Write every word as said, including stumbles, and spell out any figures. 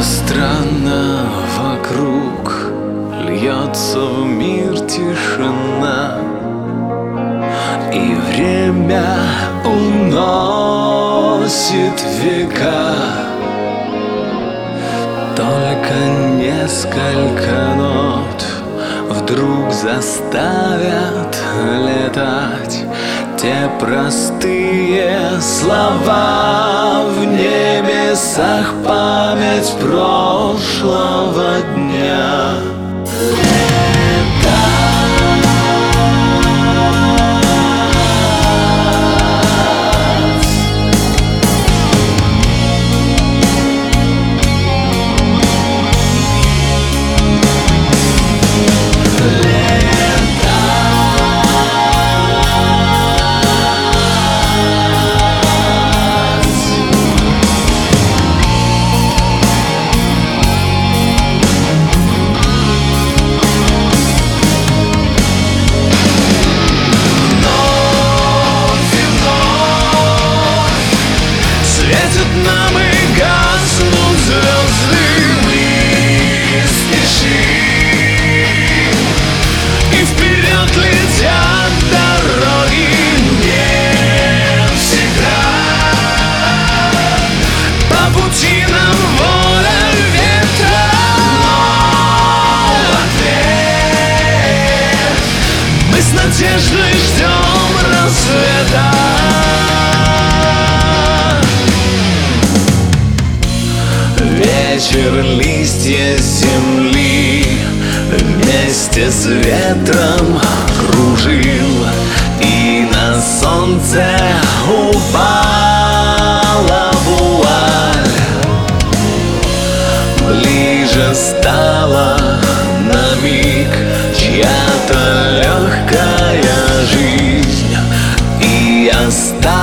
странно, вокруг льется в мир тишина, и время уносит века. Только несколько нот вдруг заставят летать те простые слова в небесах, память прошлого дня. Нам и гаснут звезды, мы спешим, и вперед летят дороги. Не всегда по пути нам воля ветра, но в ответ мы с надеждой ждем рассвета. Вечер, листья земли вместе с ветром кружил, и на солнце упала вуаль. Ближе стала на миг чья-то легкая жизнь, и я стал